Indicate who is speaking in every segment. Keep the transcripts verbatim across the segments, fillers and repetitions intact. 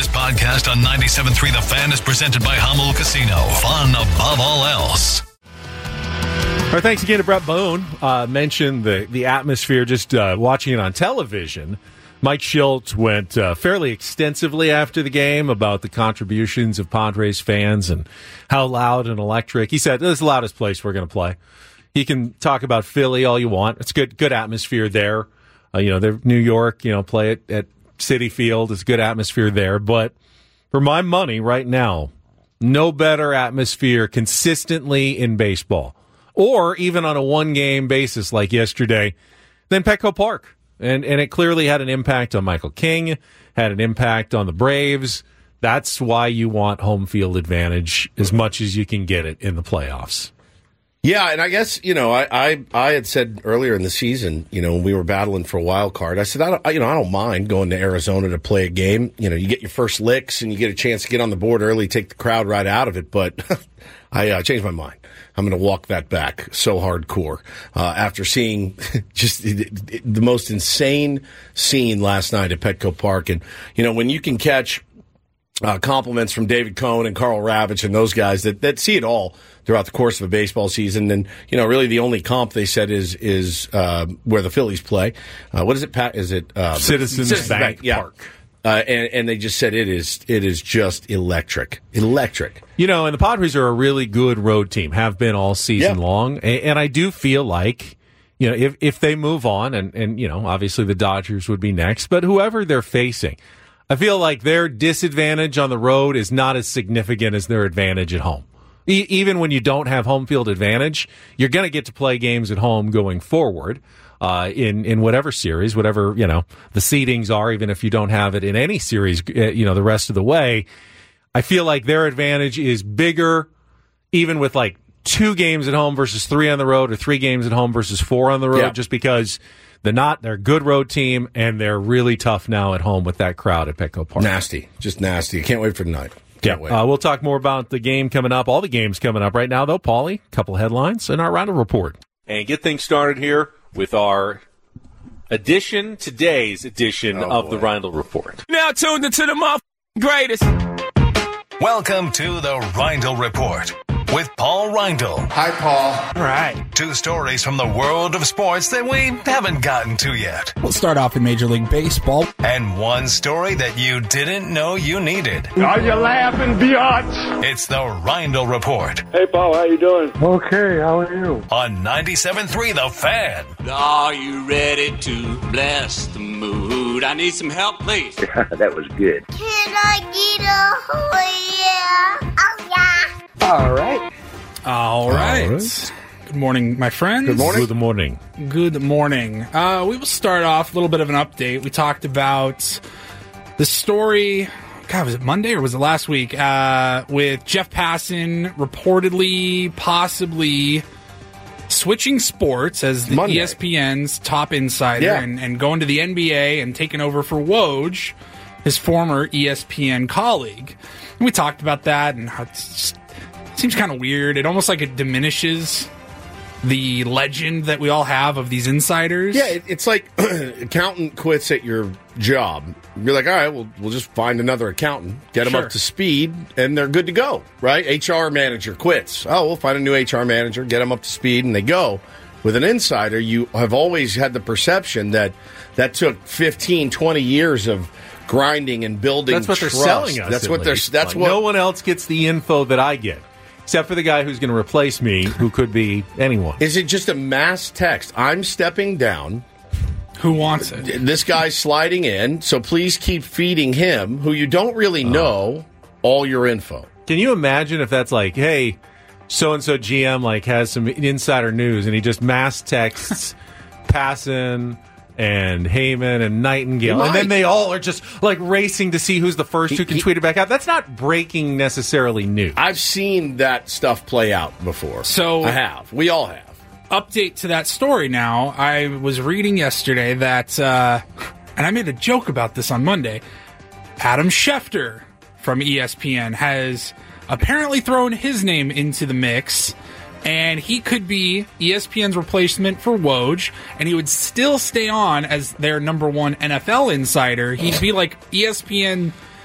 Speaker 1: This podcast on ninety-seven point three The Fan is presented by Hummel Casino. Fun above all else.
Speaker 2: All right, thanks again to Brett Bone. Uh, mentioned the, the atmosphere just uh, watching it on television. Mike Shildt went uh, fairly extensively after the game about the contributions of Padres fans and how loud and electric. He said, this is the loudest place we're going to play. He can talk about Philly all you want. It's good good atmosphere there. Uh, you know, they're New York, you know, play it at Citi Field. It's good atmosphere there. But for my money right now, no better atmosphere consistently in baseball, or even on a one-game basis like yesterday, than Petco Park. And and it clearly had an impact on Michael King, had an impact on the Braves. That's why you want home field advantage as much as you can get it in the playoffs.
Speaker 3: Yeah, and I guess, you know, I, I, I had said earlier in the season, you know, when we were battling for a wild card, I said, I don't, you know, I don't mind going to Arizona to play a game. You know, you get your first licks and you get a chance to get on the board early, take the crowd right out of it. But I uh, changed my mind. I'm going to walk that back so hardcore uh, after seeing just the, the most insane scene last night at Petco Park. And, you know, when you can catch uh, compliments from David Cohn and Carl Ravitch and those guys that, that see it all throughout the course of a baseball season, then, you know, really the only comp they said is is uh, where the Phillies play. Uh, what is it, Pat? Is it uh,
Speaker 2: Citizens, Citizens Bank, Bank
Speaker 3: yeah.
Speaker 2: Park?
Speaker 3: Uh, and, and they just said it is it is just electric. Electric.
Speaker 2: You know, and the Padres are a really good road team, have been all season
Speaker 3: yeah.
Speaker 2: long. And, and I do feel like, you know, if, if they move on, and, and, you know, obviously the Dodgers would be next, but whoever they're facing, I feel like their disadvantage on the road is not as significant as their advantage at home. E- even when you don't have home field advantage, you're going to get to play games at home going forward. Uh, in, in whatever series, whatever, you know, the seedings are, even if you don't have it in any series, uh, you know, the rest of the way, I feel like their advantage is bigger, even with like two games at home versus three on the road, or three games at home versus four on the road,
Speaker 3: yeah.
Speaker 2: just because they're not, they're a good road team, and they're really tough now at home with that crowd at Petco Park.
Speaker 3: Nasty. Just nasty. Can't wait for tonight. Can't
Speaker 2: yeah.
Speaker 3: wait.
Speaker 2: Uh, we'll talk more about the game coming up, all the games coming up right now, though. Paulie, a couple headlines in our roundup report. And get things started here with our edition, today's edition
Speaker 3: oh,
Speaker 2: of
Speaker 3: boy.
Speaker 2: the Reindl Report.
Speaker 4: Now tuned into the mother- greatest.
Speaker 1: Welcome to the Reindl Report with Paul Reindl.
Speaker 5: Hi, Paul.
Speaker 4: All right.
Speaker 1: Two stories from the world of sports that we haven't gotten to yet.
Speaker 4: We'll start off in Major League Baseball.
Speaker 1: And one story that you didn't know you needed.
Speaker 6: Are you laughing, biatch?
Speaker 1: It's the Reindl Report
Speaker 6: Hey, Paul, how you doing?
Speaker 5: Okay, how are you?
Speaker 1: on ninety-seven point three The Fan.
Speaker 7: Are you ready to bless the mood? I need some help, please.
Speaker 5: That was good.
Speaker 8: Can I get a oh yeah? Oh yeah.
Speaker 5: All right.
Speaker 4: All right.
Speaker 2: All right.
Speaker 4: Good morning, my friends.
Speaker 3: Good morning.
Speaker 2: Good morning.
Speaker 4: Good morning. Uh, we will start off a little bit of an update. We talked about the story. God, was it Monday or was it last week? Uh, with Jeff Passan reportedly, possibly switching sports as the
Speaker 3: Monday.
Speaker 4: E S P N's top insider
Speaker 3: Yeah.
Speaker 4: and, and going to the N B A and taking over for Woj, his former E S P N colleague. And we talked about that and how it's just seems kind of weird. It almost like it diminishes the legend that we all have of these insiders.
Speaker 3: Yeah, it, it's like accountant quits at your job. You're like, all right, we'll, we'll just find another accountant, get them
Speaker 4: Sure.
Speaker 3: up to speed, and they're good to go, right? H R manager quits. Oh, we'll find a new H R manager, get them up to speed, and they go. With an insider, you have always had the perception that that took fifteen, twenty years of grinding and building
Speaker 2: That's what
Speaker 3: trust.
Speaker 2: they're selling us.
Speaker 3: That's
Speaker 2: at
Speaker 3: what they're.
Speaker 2: least.
Speaker 3: That's
Speaker 2: Like,
Speaker 3: what.
Speaker 2: no one else gets the info that I get, except for the guy who's going to replace me, who could be anyone.
Speaker 3: Is it just a mass text? I'm stepping down.
Speaker 4: Who wants it?
Speaker 3: This guy's sliding in, so please keep feeding him, who you don't really know, all your info.
Speaker 2: Can you imagine if that's like, hey, so and so G M like has some insider news, and he just mass texts Passan and Heyman and Nightingale, and then they all are just like racing to see who's the first who can
Speaker 3: He-
Speaker 2: tweet it back out. That's not breaking necessarily news.
Speaker 3: I've seen that stuff play out before.
Speaker 4: So-
Speaker 3: I have. We all have.
Speaker 4: Update to that story now. I was reading yesterday that, uh, and I made a joke about this on Monday, Adam Schefter from E S P N has apparently thrown his name into the mix, and he could be E S P N's replacement for Woj, and he would still stay on as their number one N F L insider. He'd be like E S P N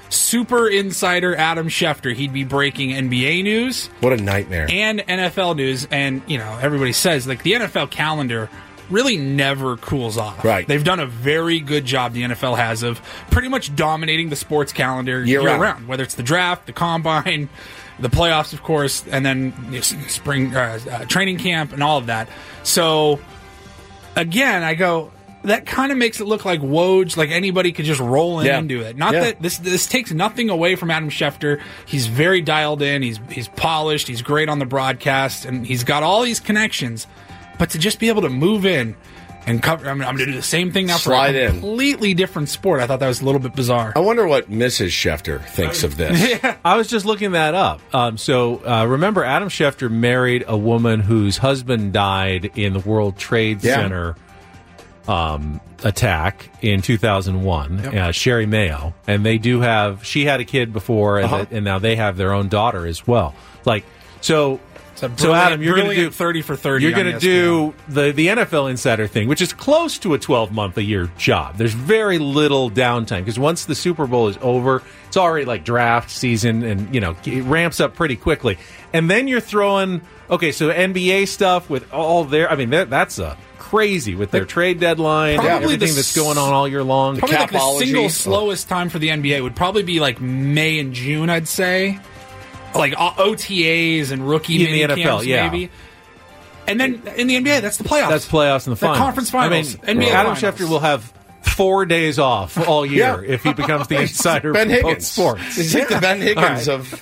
Speaker 4: super insider Adam Schefter. He'd be breaking N B A news.
Speaker 3: What a nightmare.
Speaker 4: And N F L news. And, you know, everybody says, like, the N F L calendar really never cools off.
Speaker 3: Right.
Speaker 4: They've done a very good job, the N F L has, of pretty much dominating the sports calendar year,
Speaker 3: Year
Speaker 4: round.
Speaker 3: round.
Speaker 4: Whether it's the draft, the combine, the playoffs, of course, and then you know, spring uh, uh, training camp and all of that. So, again, I go, that kind of makes it look like Woj, like anybody could just roll in
Speaker 3: Yeah.
Speaker 4: and do it. Not
Speaker 3: Yeah.
Speaker 4: that this this takes nothing away from Adam Schefter. He's very dialed in. He's he's polished. He's great on the broadcast, and he's got all these connections. But to just be able to move in and cover, I mean, I'm going to do the same thing now
Speaker 3: Slide
Speaker 4: for a
Speaker 3: in.
Speaker 4: completely different sport. I thought that was a little bit bizarre.
Speaker 3: I wonder what Missus Schefter thinks of this.
Speaker 2: I was just looking that up. Um, so uh, remember, Adam Schefter married a woman whose husband died in the World Trade
Speaker 3: Yeah.
Speaker 2: Center um, attack in two thousand one,
Speaker 4: Yep.
Speaker 2: uh, Sherry Mayo. And they do have, she had a kid before, and,
Speaker 3: Uh-huh.
Speaker 2: that- and now they have their own daughter as well. Like, so...
Speaker 4: It's a
Speaker 2: So
Speaker 4: brilliant-
Speaker 2: Adam, you're going to
Speaker 4: brilliant
Speaker 2: do
Speaker 4: thirty for thirty.
Speaker 2: You're
Speaker 4: on
Speaker 2: going to
Speaker 4: E S P N.
Speaker 2: do the the N F L Insider thing, which is close to a twelve month a year job. There's very little downtime because once the Super Bowl is over, it's already like draft season, and you know it ramps up pretty quickly. And then you're throwing okay, so N B A stuff with all their. I mean, that, that's a crazy with their trade deadline, and
Speaker 4: Probably
Speaker 2: everything
Speaker 4: the
Speaker 2: that's going on all year long.
Speaker 4: Probably like the
Speaker 3: Capology.
Speaker 4: single slowest time for the N B A would probably be like May and June, I'd say. Like O T As and rookie
Speaker 2: In the
Speaker 4: mini
Speaker 2: N F L,
Speaker 4: camps,
Speaker 2: yeah.
Speaker 4: maybe. And then in the N B A, that's the playoffs.
Speaker 2: That's playoffs and the
Speaker 4: The
Speaker 2: finals.
Speaker 4: conference finals,
Speaker 2: I mean,
Speaker 4: N B A
Speaker 2: Adam
Speaker 4: finals.
Speaker 2: Schefter will have four days off all year
Speaker 3: Yeah.
Speaker 2: if he becomes the insider
Speaker 3: Ben
Speaker 2: for both
Speaker 3: Higgins.
Speaker 2: sports.
Speaker 3: He's like the Ben Higgins
Speaker 2: All
Speaker 3: of.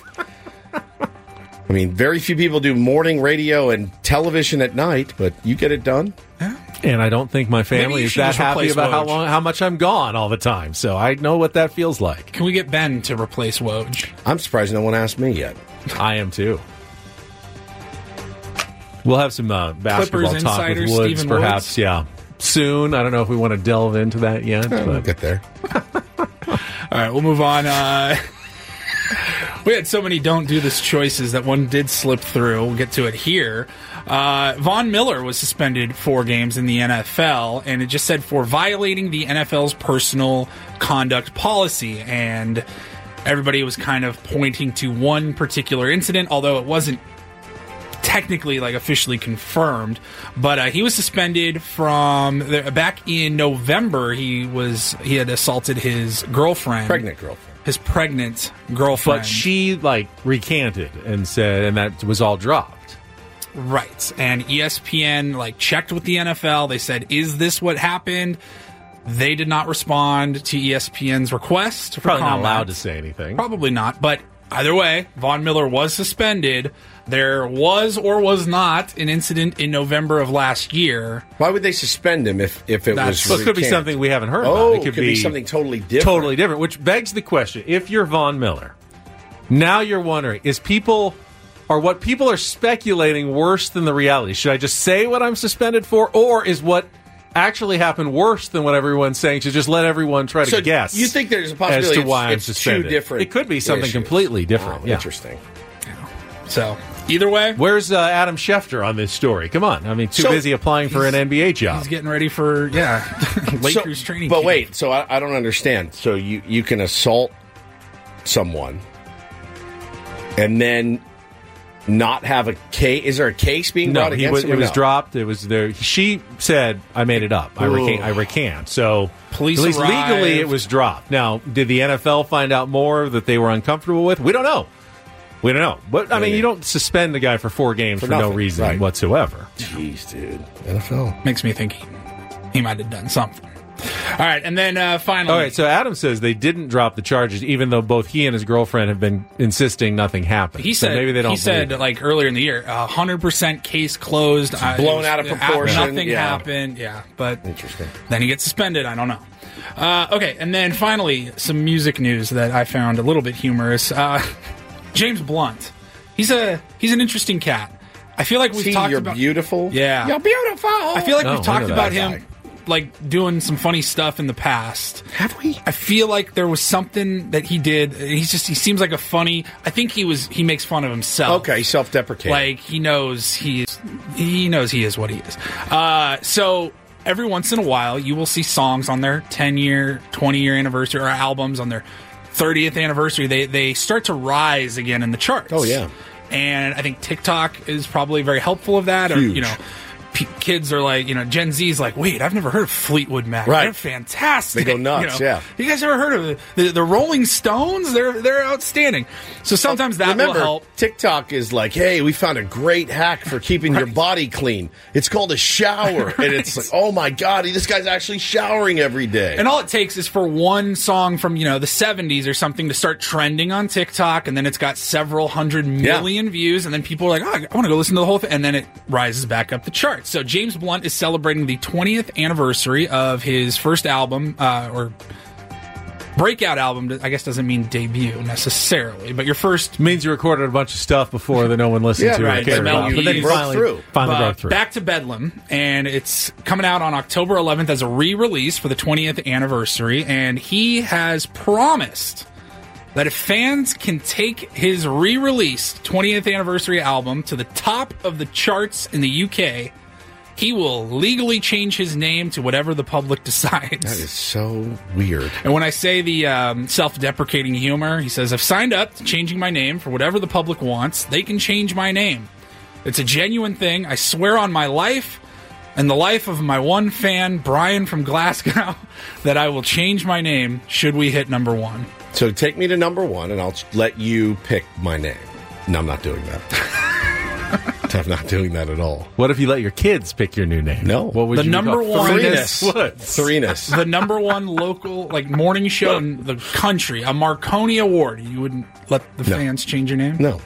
Speaker 3: I mean, very few people do morning radio and television at night, but you get it done.
Speaker 2: And I don't think my
Speaker 4: Maybe
Speaker 2: family
Speaker 4: you
Speaker 2: is
Speaker 4: should
Speaker 2: that
Speaker 4: just
Speaker 2: happy
Speaker 4: replace
Speaker 2: about how
Speaker 4: Woj.
Speaker 2: long, how much I'm gone all the time. So I know what that feels like.
Speaker 4: Can we get Ben to replace Woj?
Speaker 3: I'm surprised no one asked me yet.
Speaker 2: I am too. We'll have some uh, basketball
Speaker 4: Clippers
Speaker 2: talk with
Speaker 4: insider
Speaker 2: Woods,
Speaker 4: Stephen
Speaker 2: perhaps.
Speaker 4: Woods?
Speaker 2: Yeah, soon. I don't know if we want to delve into that yet.
Speaker 3: We'll
Speaker 2: But
Speaker 3: get there.
Speaker 4: All right, we'll move on. Uh, we had so many don't do this choices that one did slip through. We'll get to it here. Uh, Von Miller was suspended four games in the N F L, and it just said for violating the N F L's personal conduct policy. And everybody was kind of pointing to one particular incident, although it wasn't technically like officially confirmed, but uh, he was suspended from the, back in November. He was he had assaulted his girlfriend,
Speaker 3: Pregnant girlfriend.
Speaker 4: his pregnant girlfriend.
Speaker 2: but she like recanted and said, and that was all dropped.
Speaker 4: right, and E S P N like checked with the N F L. They said, "Is this what happened?" They did not respond to E S P N's request. For
Speaker 2: Probably not
Speaker 4: comment.
Speaker 2: allowed to say anything.
Speaker 4: Probably not, but either way, Von Miller was suspended. There was or was not an incident in November of last year.
Speaker 3: Why would they suspend him if, if it
Speaker 4: That's-
Speaker 3: was?
Speaker 2: Well, it could be
Speaker 3: recanted?
Speaker 2: something we haven't heard
Speaker 3: Oh,
Speaker 2: about. It could,
Speaker 3: be something totally different.
Speaker 2: Totally different, which begs the question: if you're Von Miller, now you're wondering: is people, or what people are speculating, worse than the reality? Should I just say what I'm suspended for, or is what actually happened worse than what everyone's saying? To just let everyone try to
Speaker 3: So
Speaker 2: guess.
Speaker 3: you think there's a
Speaker 2: as
Speaker 3: possibility
Speaker 2: to why
Speaker 3: it's,
Speaker 2: I'm
Speaker 3: it's
Speaker 2: suspended?
Speaker 3: two different?
Speaker 2: It could be something
Speaker 3: issues.
Speaker 2: completely different.
Speaker 3: Oh,
Speaker 2: yeah.
Speaker 3: Interesting.
Speaker 4: So either way,
Speaker 2: Where's uh, Adam Schefter on this story? Come on, I mean, too
Speaker 3: So,
Speaker 2: busy applying for an N B A job.
Speaker 4: he's getting ready for yeah Lakers
Speaker 3: So-
Speaker 4: training.
Speaker 3: But
Speaker 4: camp.
Speaker 3: wait, so I, I don't understand. So you, you can assault someone and then not have a case? Is there a case being
Speaker 2: No,
Speaker 3: brought
Speaker 2: he
Speaker 3: against
Speaker 2: was,
Speaker 3: him?
Speaker 2: it
Speaker 3: or
Speaker 2: was
Speaker 3: no?
Speaker 2: dropped. It was there. She said, "I made it up. I recant."
Speaker 3: Ooh.
Speaker 2: I recant. So
Speaker 4: Police
Speaker 2: at least
Speaker 4: arrived.
Speaker 2: legally, it was dropped. Now, did the N F L find out more that they were uncomfortable with? We don't know. We don't know. But I mean,
Speaker 3: Yeah.
Speaker 2: you don't suspend a guy for four games for,
Speaker 3: For
Speaker 2: no
Speaker 3: nothing,
Speaker 2: reason
Speaker 3: right.
Speaker 2: whatsoever.
Speaker 3: Jeez, dude. N F L.
Speaker 4: makes me think he, he might have done something. All right, and then uh, finally,
Speaker 2: All right. So Adam says they didn't drop the charges, even though both he and his girlfriend have been insisting nothing happened.
Speaker 4: he
Speaker 2: So
Speaker 4: said
Speaker 2: maybe they don't.
Speaker 4: he said
Speaker 2: believe it.
Speaker 4: like earlier in the year, a hundred percent case closed, uh,
Speaker 3: blown
Speaker 4: it was-
Speaker 3: out of
Speaker 4: uh,
Speaker 3: proportion,
Speaker 4: Nothing
Speaker 3: yeah.
Speaker 4: happened. Yeah, but
Speaker 3: Interesting.
Speaker 4: then he gets suspended. I don't know. Uh, okay, and then finally, some music news that I found a little bit humorous. Uh, James Blunt, he's a he's an interesting cat. I feel like we've
Speaker 3: See,
Speaker 4: talked
Speaker 3: you're
Speaker 4: about
Speaker 3: beautiful.
Speaker 4: Yeah.
Speaker 3: You're beautiful.
Speaker 4: I feel like
Speaker 2: Oh,
Speaker 4: we've talked
Speaker 2: look at
Speaker 4: about
Speaker 3: that
Speaker 4: him
Speaker 3: guy.
Speaker 4: like doing some funny stuff in the past.
Speaker 3: Have we?
Speaker 4: I feel like there was something that he did. He's just he seems like a funny. I think he was he makes fun of himself.
Speaker 3: Okay, self-deprecating.
Speaker 4: Like he knows he is he knows he is what he is. Uh, so every once in a while you will see songs on their ten year, twenty year anniversary or albums on their thirtieth anniversary, they, they start to rise again in the charts.
Speaker 3: Oh, yeah.
Speaker 4: And I think TikTok is probably very helpful of that.
Speaker 3: Huge.
Speaker 4: Or, you know, p- kids are like, you know, Gen Z's like, wait, I've never heard of Fleetwood Mac.
Speaker 3: Right.
Speaker 4: They're fantastic.
Speaker 3: They go nuts,
Speaker 4: you know?
Speaker 3: yeah.
Speaker 4: You guys ever heard of the, the, the Rolling Stones? They're they're outstanding. So sometimes that
Speaker 3: Remember,
Speaker 4: will help.
Speaker 3: TikTok is like, hey, we found a great hack for keeping your body clean. It's called a shower.
Speaker 4: Right.
Speaker 3: And it's like, oh my God, this guy's actually showering every day.
Speaker 4: And all it takes is for one song from, you know, the seventies or something to start trending on TikTok, and then it's got several hundred million
Speaker 3: Yeah.
Speaker 4: views, and then people are like, oh, I want to go listen to the whole thing, and then it rises back up the charts. So James Blunt is celebrating the twentieth anniversary of his first album, uh, or breakout album. I guess doesn't mean debut necessarily, but your first...
Speaker 2: means you recorded a bunch of stuff before that no one listened
Speaker 3: Yeah,
Speaker 2: to
Speaker 3: right.
Speaker 2: or cared
Speaker 3: And
Speaker 2: about.
Speaker 3: you
Speaker 2: But then you
Speaker 3: broke
Speaker 2: finally,
Speaker 3: through.
Speaker 2: finally
Speaker 4: But
Speaker 2: broke through.
Speaker 4: Back to Bedlam, and it's coming out on October eleventh as a re-release for the twentieth anniversary, and he has promised that if fans can take his re-released twentieth anniversary album to the top of the charts in the U K, he will legally change his name to whatever the public decides.
Speaker 3: That is so weird.
Speaker 4: And when I say the um, self-deprecating humor, he says, I've signed up to changing my name for whatever the public wants. They can change my name. It's a genuine thing. I swear on my life and the life of my one fan, Brian from Glasgow, that I will change my name should we hit number one.
Speaker 3: So take me to number one, and I'll let you pick my name. No, I'm not doing that. I'm not doing that at all.
Speaker 2: What if you let your kids pick your new name?
Speaker 3: No.
Speaker 2: What would
Speaker 4: The
Speaker 2: you
Speaker 4: number
Speaker 2: call-
Speaker 4: one-
Speaker 2: Threeness Woods.
Speaker 3: Threeness.
Speaker 4: The number one local like morning show in the country, a Marconi Award. You wouldn't let the
Speaker 3: No.
Speaker 4: fans change your name?
Speaker 3: No.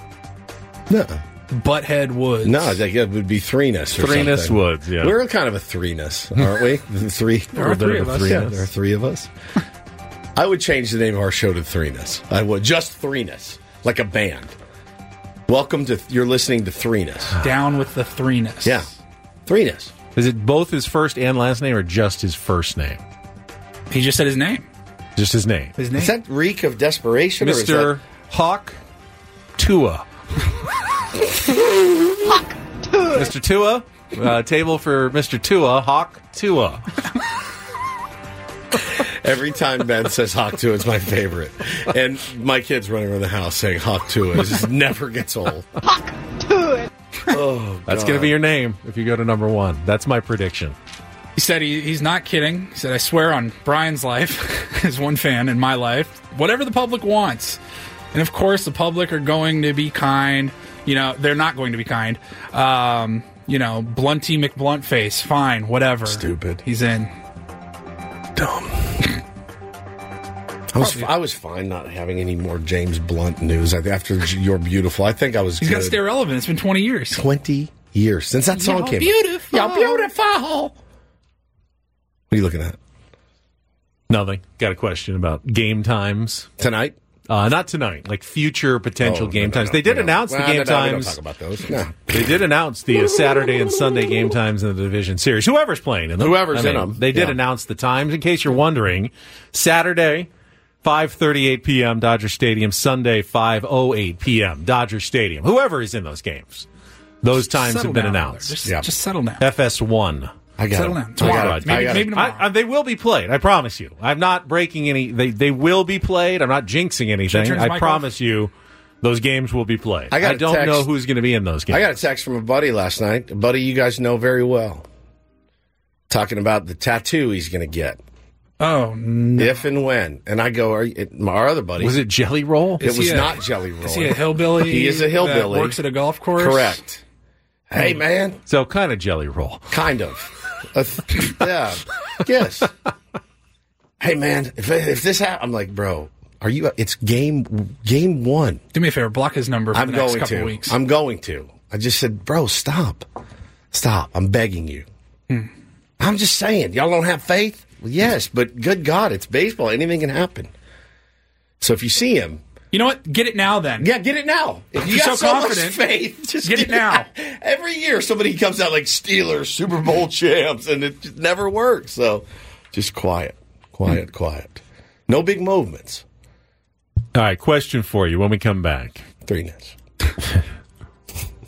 Speaker 3: No.
Speaker 4: Butthead Woods.
Speaker 3: No, I think it would be threeness or
Speaker 2: Threeness
Speaker 3: something.
Speaker 2: Woods, yeah.
Speaker 3: We're kind of a threeness, aren't we? The three.
Speaker 4: There are three of us,
Speaker 3: Yeah,
Speaker 2: yes.
Speaker 3: there are three of us. I would change the name of our show to Threeness. I would. Just Threeness. Like a band. Welcome to, you're listening to Threeness.
Speaker 4: Down with the threeness.
Speaker 3: Yeah. Threeness.
Speaker 2: Is it both his first and last name or just his first name?
Speaker 4: He just said his name.
Speaker 2: Just his name.
Speaker 4: His name.
Speaker 3: Is that reek of desperation? Or is
Speaker 2: Mister
Speaker 3: that,
Speaker 2: Hawk Tua. Mister Tua. Uh, table for Mister Tua. Hawk Tua.
Speaker 3: every time Ben says Hawk Tua, it's my favorite. And my kids running around the house saying Hawk Tua. It just never gets old.
Speaker 8: Hawk Tua.
Speaker 3: Oh,
Speaker 2: That's
Speaker 3: God.
Speaker 2: going to be your name if you go to number one. That's my prediction.
Speaker 4: He said he, he's not kidding. He said, I swear on Brian's life, as one fan in my life, whatever the public wants. And of course, the public are going to be kind. You know, they're not going to be kind. Um, you know, Blunty McBluntface, fine, whatever.
Speaker 3: Stupid.
Speaker 4: He's in.
Speaker 3: Dumb. I was I was fine not having any more James Blunt news after You're Beautiful. I think I was
Speaker 4: He's
Speaker 3: good.
Speaker 4: got to stay relevant. It's been twenty years.
Speaker 3: twenty years since that song
Speaker 4: You're
Speaker 3: came
Speaker 4: beautiful.
Speaker 3: out. You're beautiful. What are you looking at?
Speaker 2: Nothing. Got a question about game times.
Speaker 3: Tonight?
Speaker 2: Uh, not tonight, like future potential
Speaker 3: Oh,
Speaker 2: game
Speaker 3: no, no,
Speaker 2: times.
Speaker 3: no,
Speaker 2: they did
Speaker 3: no.
Speaker 2: announce
Speaker 3: Well,
Speaker 2: the game
Speaker 3: no, no, we don't
Speaker 2: times.
Speaker 3: talk about those. No.
Speaker 2: They did announce the uh, Saturday and Sunday game times in the division series. Whoever's playing in them.
Speaker 3: Whoever's
Speaker 2: I
Speaker 3: in
Speaker 2: mean,
Speaker 3: them.
Speaker 2: They did
Speaker 3: Yeah.
Speaker 2: announce the times. In case you're wondering, Saturday, five thirty-eight p.m., Dodger Stadium. Sunday, five oh eight p.m., Dodger Stadium. Whoever is in those games. Those times
Speaker 4: Settle
Speaker 2: have been
Speaker 4: down,
Speaker 2: announced.
Speaker 4: brother. Just,
Speaker 3: Yeah.
Speaker 4: just settle down.
Speaker 2: F S one.
Speaker 3: I got
Speaker 4: Settle
Speaker 3: it.
Speaker 4: down.
Speaker 3: I
Speaker 4: Tomorrow.
Speaker 3: got it.
Speaker 4: Maybe,
Speaker 3: I got
Speaker 4: maybe
Speaker 3: it.
Speaker 4: tomorrow.
Speaker 2: I, I, they will be played. I promise you. I'm not breaking any. They they will be played. I'm not jinxing anything.
Speaker 4: turn his
Speaker 2: I
Speaker 4: mic
Speaker 2: promise you, those games will be played.
Speaker 3: I got a
Speaker 2: don't
Speaker 3: text-
Speaker 2: know who's going to be in those games.
Speaker 3: I got a text from a buddy last night, a buddy you guys know very well, talking about the tattoo he's going to get,
Speaker 4: Oh, no.
Speaker 3: if and when. And I go, are you, it, our other buddy.
Speaker 2: Was it Jelly Roll?
Speaker 3: It
Speaker 4: Is he
Speaker 3: was
Speaker 4: a-
Speaker 3: not Jelly Roll.
Speaker 4: Is he a hillbilly?
Speaker 3: He is a hillbilly.
Speaker 4: That works at a golf course?
Speaker 3: Correct. Hey, man.
Speaker 2: So kind of Jelly Roll.
Speaker 3: Kind of. A th- yeah. Yes. Hey, man, if, if this happens, I'm like, bro, are you, it's game, game one.
Speaker 4: Do me a favor, block his number for
Speaker 3: I'm
Speaker 4: the next
Speaker 3: going
Speaker 4: couple
Speaker 3: to.
Speaker 4: weeks.
Speaker 3: I'm going to. I just said, bro, stop. Stop. I'm begging you.
Speaker 4: Hmm.
Speaker 3: I'm just saying, y'all don't have faith? Well, yes, but good God, it's baseball. Anything can happen. So if you see him,
Speaker 4: You know what? Get it now then.
Speaker 3: yeah, get it now. If you
Speaker 4: You're
Speaker 3: got
Speaker 4: so
Speaker 3: so,
Speaker 4: confident,
Speaker 3: much faith, just
Speaker 4: get it now.
Speaker 3: Every year, somebody comes out like Steelers, Super Bowl champs, and it just never works. So just quiet, quiet, quiet. No big movements.
Speaker 2: All right, question for you when we come back.
Speaker 3: Three nets.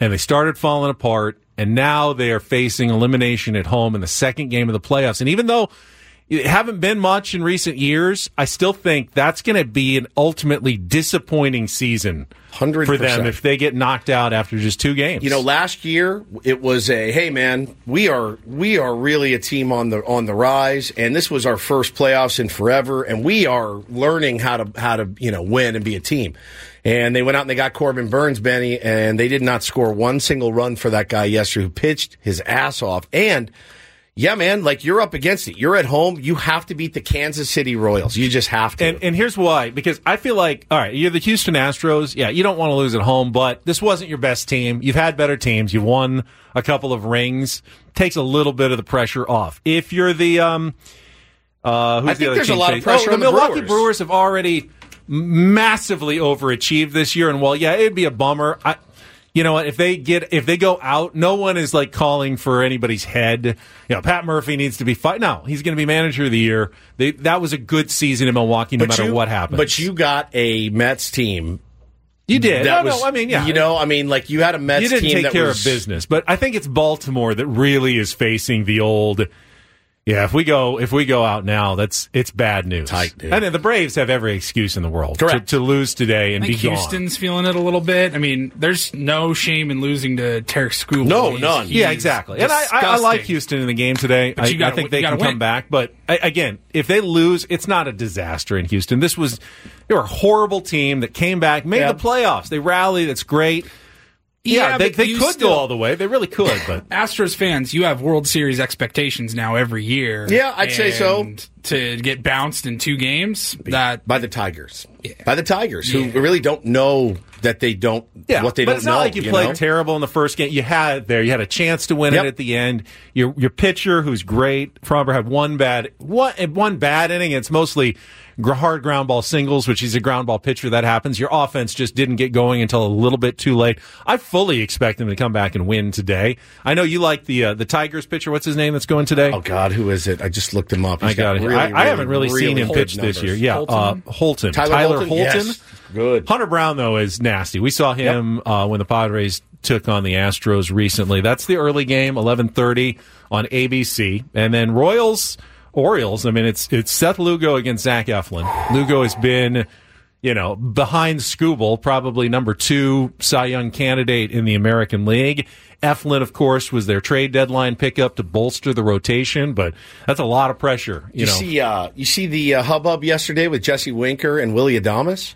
Speaker 2: and they started falling apart, and now they are facing elimination at home in the second game of the playoffs. And even though it haven't been much in recent years, I still think that's going to be an ultimately disappointing season
Speaker 3: one hundred percent
Speaker 2: for them if they get knocked out after just two games.
Speaker 3: You know, last year it was a, hey man, we are we are really a team on the on the rise, and this was our first playoffs in forever, and we are learning how to how to you know win and be a team. And they went out and they got Corbin Burns, Benny, and they did not score one single run for that guy yesterday who pitched his ass off. And yeah, man, like you're up against it. You're at home. You have to beat the Kansas City Royals. You just have to.
Speaker 2: And, and here's why. Because I feel like, all right, you're the Houston Astros. Yeah, you don't want to lose at home, but this wasn't your best team. You've had better teams. You've won a couple of rings. Takes a little bit of the pressure off. If you're the, um, uh, who's
Speaker 3: I
Speaker 2: the
Speaker 3: think
Speaker 2: other
Speaker 3: there's
Speaker 2: team
Speaker 3: a lot
Speaker 2: face?
Speaker 3: of pressure
Speaker 2: oh,
Speaker 3: on
Speaker 2: the,
Speaker 3: the
Speaker 2: Milwaukee
Speaker 3: Brewers.
Speaker 2: Brewers have already massively overachieved this year. And while, yeah, it'd be a bummer. I, You know what? If they get, if they go out, no one is like calling for anybody's head. You know, Pat Murphy needs to be fight. No, he's going to be manager of the year. They, that was a good season in Milwaukee, no
Speaker 3: But
Speaker 2: matter
Speaker 3: you-
Speaker 2: what happens.
Speaker 3: But you got a Mets team.
Speaker 2: you did.
Speaker 3: That
Speaker 2: no,
Speaker 3: was,
Speaker 2: no, I mean, yeah,
Speaker 3: You know, I mean, like you had a Mets
Speaker 2: you didn't
Speaker 3: team
Speaker 2: take
Speaker 3: that
Speaker 2: care
Speaker 3: was,
Speaker 2: of business. But I think it's Baltimore that really is facing the old. Yeah, if we go if we go out now, that's it's bad news.
Speaker 3: Tight, dude.
Speaker 2: And then the Braves have every excuse in the world to,
Speaker 3: Correct.
Speaker 2: to lose today and
Speaker 4: I
Speaker 2: be
Speaker 4: think
Speaker 2: gone.
Speaker 4: Houston's feeling it a little bit. I mean, there's no shame in losing to Tarek Skubal.
Speaker 3: No,
Speaker 4: He's-
Speaker 3: none.
Speaker 4: he's
Speaker 2: Yeah, exactly. And I, I, I like
Speaker 4: disgusting.
Speaker 2: Houston in the game today.
Speaker 4: But
Speaker 2: I,
Speaker 4: you gotta-
Speaker 2: I think
Speaker 4: you
Speaker 2: they
Speaker 4: gotta
Speaker 2: can come
Speaker 4: win.
Speaker 2: back. But I, again, if they lose, it's not a disaster in Houston. This was they were a horrible team that came back, made
Speaker 3: Yeah.
Speaker 2: the playoffs. They rallied. That's great. Yeah,
Speaker 4: Yeah,
Speaker 2: they,
Speaker 4: but
Speaker 2: they
Speaker 4: you
Speaker 2: could
Speaker 4: still-
Speaker 2: go all the way. They really could. But
Speaker 4: Astros fans, you have World Series expectations now every year.
Speaker 3: Yeah, I'd say so.
Speaker 4: And to get bounced in two games, that
Speaker 3: by the Tigers, by the Tigers, who really don't know that they don't
Speaker 2: yeah,
Speaker 3: what they
Speaker 2: but
Speaker 3: don't
Speaker 2: it's
Speaker 3: know.
Speaker 2: not like you, played
Speaker 3: know?
Speaker 2: terrible in the first game. You had it there. You had a chance to win
Speaker 3: Yep.
Speaker 2: it at the end. Your your pitcher, who's great, Fromber had one bad one one bad inning. It's mostly gr- hard ground ball singles, which he's a ground ball pitcher. That happens. Your offense just didn't get going until a little bit too late. I fully expect them to come back and win today. I know you like the uh, the Tigers pitcher. What's his name that's going today?
Speaker 3: Oh God, who is it? I just looked him up. He's
Speaker 2: I got it.
Speaker 3: really,
Speaker 2: I, I
Speaker 3: really,
Speaker 2: haven't really, seen him
Speaker 3: good
Speaker 2: pitch this
Speaker 3: numbers.
Speaker 2: year. Yeah,
Speaker 4: Holton?
Speaker 2: Uh, Holton.
Speaker 3: Tyler,
Speaker 2: Tyler
Speaker 3: Holton.
Speaker 2: Holton.
Speaker 3: Yes. Good.
Speaker 2: Hunter Brown, though, is nasty. We saw him uh, when the Padres took on the Astros recently. That's the early game, eleven thirty on A B C. And then Royals, Orioles, I mean, it's it's Seth Lugo against Zach Eflin. Lugo has been, you know, behind Skubal, probably number two Cy Young candidate in the American League. Eflin, of course, was their trade deadline pickup to bolster the rotation, but that's a lot of pressure. You,
Speaker 3: You
Speaker 2: know,
Speaker 3: see, uh, you see the uh, hubbub yesterday with Jesse Winker and Willie Adames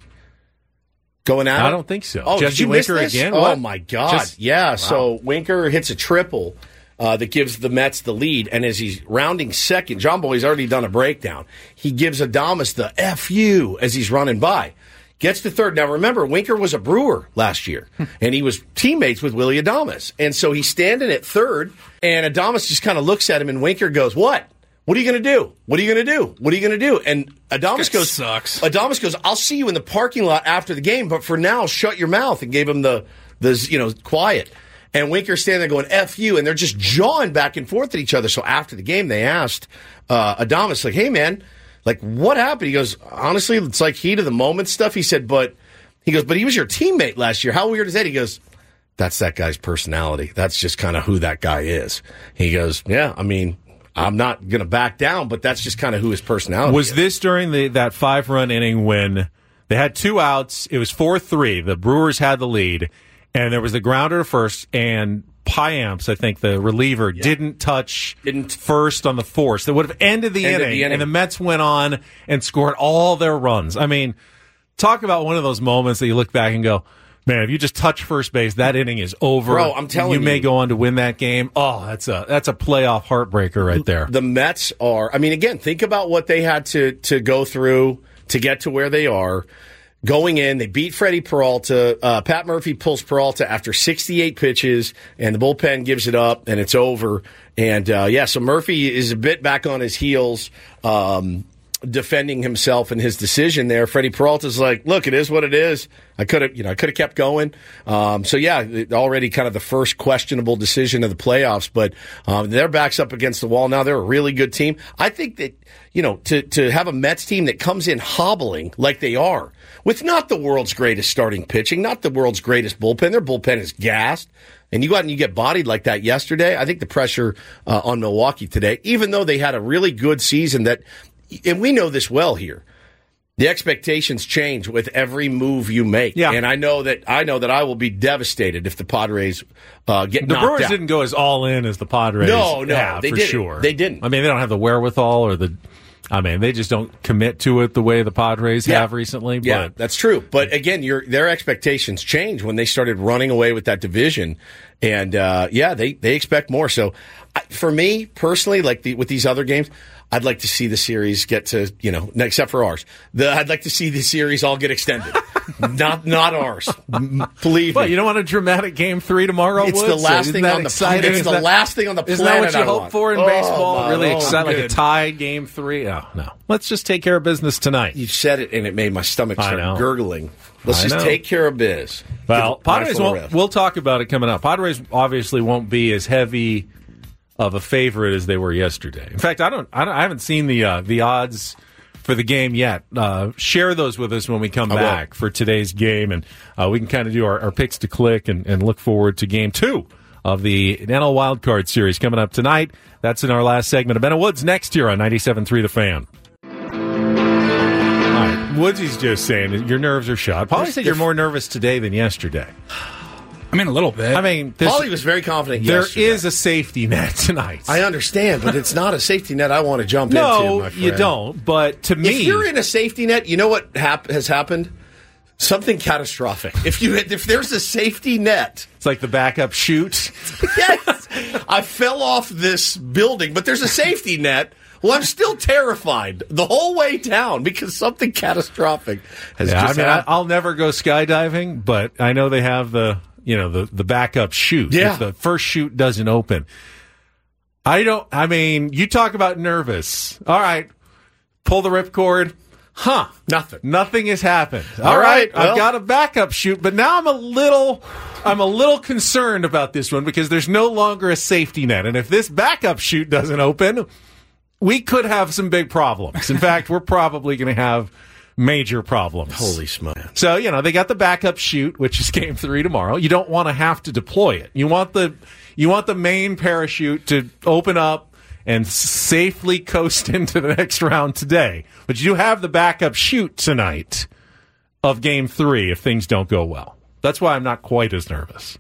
Speaker 3: going at
Speaker 2: I
Speaker 3: it?
Speaker 2: don't think so.
Speaker 3: Oh,
Speaker 2: Jesse
Speaker 3: did you miss
Speaker 2: Winker
Speaker 3: this?
Speaker 2: again?
Speaker 3: Oh
Speaker 2: What?
Speaker 3: my God!
Speaker 2: Just-
Speaker 3: yeah. So Winker hits a triple uh, that gives the Mets the lead, and as he's rounding second, John Boy's already done a breakdown. He gives Adames the F U as he's running by. Gets to third. Now, remember, Winker was a Brewer last year, and he was teammates with Willie Adames. And so he's standing at third, and Adames just kind of looks at him, and Winker goes, what? What are you going to do? What are you going to do? What are you going to do? And Adames
Speaker 4: That
Speaker 3: goes,
Speaker 4: sucks.
Speaker 3: Adames goes, I'll see you in the parking lot after the game, but for now, shut your mouth, and gave him the, the you know, quiet. And Winker's standing there going, F you, and they're just jawing back and forth at each other. So after the game, they asked uh, Adames, like, hey, man, like, what happened? He goes, honestly, it's like heat of the moment stuff. He said, but he goes, but he was your teammate last year. How weird is that? He goes, that's that guy's personality. That's just kind of who that guy is. He goes, yeah, I mean, I'm not going to back down, but that's just kind of who his personality
Speaker 2: Was
Speaker 3: is.
Speaker 2: this during the that five run inning when they had two outs? It was four three. The Brewers had the lead, and there was the grounder to first, and Piamps, I think the reliever, yeah. didn't touch
Speaker 3: Didn't.
Speaker 2: first on the force. That would have ended the,
Speaker 3: Ended
Speaker 2: inning,
Speaker 3: the inning.
Speaker 2: and the Mets went on and scored all their runs. I mean, talk about one of those moments that you look back and go, man, if you just touch first base, that inning is over.
Speaker 3: Bro, I'm telling
Speaker 2: you. You may
Speaker 3: you.
Speaker 2: go on to win that game. Oh, that's a that's a playoff heartbreaker right there.
Speaker 3: The Mets are, I mean, again, think about what they had to, to go through to get to where they are. Going in, they beat Freddie Peralta. Uh, Pat Murphy pulls Peralta after sixty-eight pitches, and the bullpen gives it up, and it's over. And, uh, yeah, so Murphy is a bit back on his heels, um, defending himself and his decision there. Freddie Peralta's like, look, it is what it is. I could have, you know, I could have kept going. Um, so yeah, already kind of the first questionable decision of the playoffs, but um, their back's up against the wall now. They're a really good team. I think that, you know, to to have a Mets team that comes in hobbling like they are, with not the world's greatest starting pitching, not the world's greatest bullpen. Their bullpen is gassed. And you go out and you get bodied like that yesterday. I think the pressure uh, on Milwaukee today, even though they had a really good season that, and we know this well here, the expectations change with every move you make.
Speaker 2: Yeah.
Speaker 3: And I know that I know that I will be devastated if the Padres uh, get
Speaker 2: the
Speaker 3: knocked
Speaker 2: Brewers
Speaker 3: out.
Speaker 2: didn't go as all in as the Padres.
Speaker 3: No, no,
Speaker 2: have,
Speaker 3: they
Speaker 2: for
Speaker 3: didn't.
Speaker 2: sure.
Speaker 3: They didn't.
Speaker 2: I mean, they don't have the wherewithal or the. I mean, they just don't commit to it the way the Padres
Speaker 3: Yeah.
Speaker 2: have recently.
Speaker 3: Yeah,
Speaker 2: But
Speaker 3: that's true. But again, your their expectations change when they started running away with that division, and uh, yeah, they they expect more. So, I, for me personally, like the, with these other games, I'd like to see the series get to, you know, except for ours. The, I'd like to see the series all get extended. not not ours. Believe
Speaker 2: Well,
Speaker 3: me.
Speaker 2: you don't want a dramatic game three tomorrow.
Speaker 3: It's
Speaker 2: Woods?
Speaker 3: the last
Speaker 2: Isn't
Speaker 3: thing
Speaker 2: that
Speaker 3: on the
Speaker 2: exciting?
Speaker 3: It's
Speaker 2: Is
Speaker 3: the
Speaker 2: that-
Speaker 3: last thing on the planet.
Speaker 2: Isn't that what you
Speaker 3: I
Speaker 2: hope
Speaker 3: want.
Speaker 2: for in
Speaker 3: Oh,
Speaker 2: baseball?
Speaker 3: my
Speaker 2: Really
Speaker 3: Lord.
Speaker 2: exciting, like a
Speaker 4: Good.
Speaker 2: tied game three. Oh no, let's just take care of business tonight.
Speaker 3: You said it, and it made my stomach
Speaker 2: I
Speaker 3: start
Speaker 2: know.
Speaker 3: gurgling. Let's
Speaker 2: I
Speaker 3: just
Speaker 2: know.
Speaker 3: take care of biz.
Speaker 2: Well,
Speaker 3: Give
Speaker 2: Padres
Speaker 3: mindful
Speaker 2: won't.
Speaker 3: rest.
Speaker 2: We'll talk about it coming up. Padres obviously won't be as heavy of a favorite as they were yesterday. In fact, I don't. I, don't, I haven't seen the uh, the odds for the game yet. Uh, share those with us when we come
Speaker 3: I will.
Speaker 2: back for today's game, and uh, we can kind of do our, our picks to click and, and look forward to game two of the N L Wildcard Series coming up tonight. That's in our last segment of Ben and Woods next here on ninety-seven point three The Fan. All right, Woodsy's just saying that your nerves are shot. Probably said you're more nervous today than yesterday.
Speaker 4: I mean, a little bit.
Speaker 2: I mean, there's-
Speaker 3: Paulie was very confident
Speaker 2: there
Speaker 3: yesterday.
Speaker 2: is a safety net tonight.
Speaker 3: I understand, but it's not a safety net I want to jump into,
Speaker 2: no,
Speaker 3: my friend.
Speaker 2: you don't. But to me,
Speaker 3: If you're in a safety net, you know what hap- has happened? Something catastrophic. If you if there's a safety net,
Speaker 2: it's like the backup chute.
Speaker 3: yes, I fell off this building, but there's a safety net. Well, I'm still terrified the whole way down because something catastrophic has
Speaker 2: Yeah, I
Speaker 3: just
Speaker 2: mean, I,
Speaker 3: happened.
Speaker 2: I'll never go skydiving, but I know they have the you know the the backup chute.
Speaker 3: Yeah.
Speaker 2: If the first chute doesn't open, I don't. I mean, you talk about nervous. All right, pull the ripcord. Huh.
Speaker 3: Nothing.
Speaker 2: Nothing has happened.
Speaker 3: All
Speaker 2: All
Speaker 3: right,
Speaker 2: right.
Speaker 3: well-
Speaker 2: I've got a backup chute, but now I'm a little I'm a little concerned about this one because there's no longer a safety net. And if this backup chute doesn't open, we could have some big problems. In fact, we're probably going to have major problems.
Speaker 3: Holy smoke.
Speaker 2: So, you know, they got the backup chute, which is game three tomorrow. You don't want to have to deploy it. You want the you want the main parachute to open up and safely coast into the next round today. But you do have the backup chute tonight of game three if things don't go well. That's why I'm not quite as nervous.